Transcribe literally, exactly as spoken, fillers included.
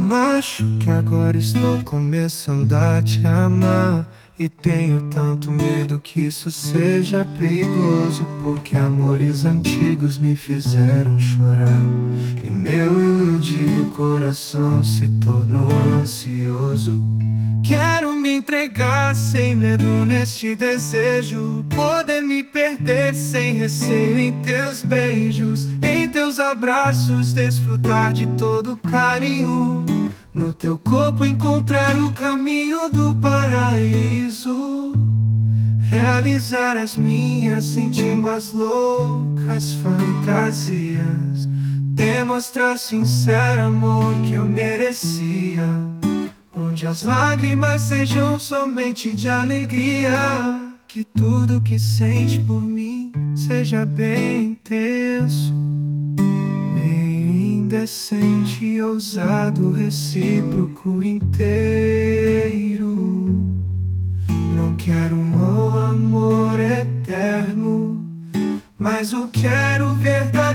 Acho que agora estou começando a te amar. E tenho tanto medo que isso seja perigoso, porque amores antigos me fizeram chorar. E meu iludido coração se tornou ansioso. Quero me entregar sem medo neste desejo, poder me perder sem receio em teus beijos, em teus abraços, desfrutar de todo carinho. No teu corpo encontrar o caminho do paraíso, realizar as minhas íntimas loucas fantasias, demonstrar sincero amor que eu merecia, onde as lágrimas sejam somente de alegria, que tudo que sente por mim seja bem intenso, indecente, ousado, recíproco, inteiro. Não quero um amor eterno, mas o quero verdade.